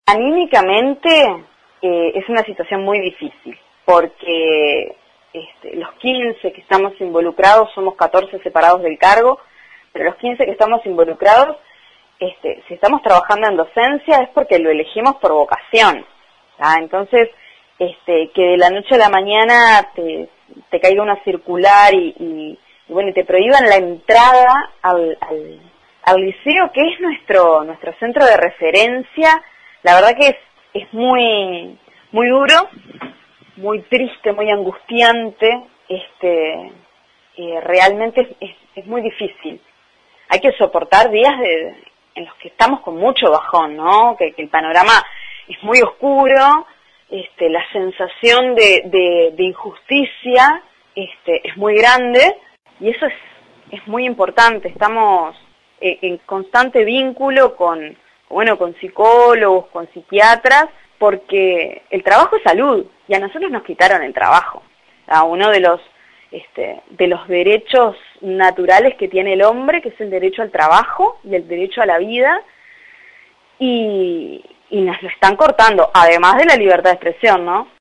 Anímicamente es una situación muy difícil, porque los 15 que estamos involucrados, somos 14 separados del cargo, pero los 15 que estamos involucrados, si estamos trabajando en docencia es porque lo elegimos por vocación. Entonces, que de la noche a la mañana te caiga una circular y te prohíban la entrada al liceo, que es nuestro centro de referencia, la verdad que es muy duro, muy triste, muy angustiante, realmente es muy difícil. Hay que soportar días en los que estamos con mucho bajón, ¿no? Que el panorama es muy oscuro, la sensación de injusticia es muy grande, y eso es muy importante. Estamos en constante vínculo con psicólogos, con psiquiatras, porque el trabajo es salud, y a nosotros nos quitaron el trabajo. Uno de los derechos naturales que tiene el hombre, que es el derecho al trabajo y el derecho a la vida, y nos lo están cortando, además de la libertad de expresión, ¿no?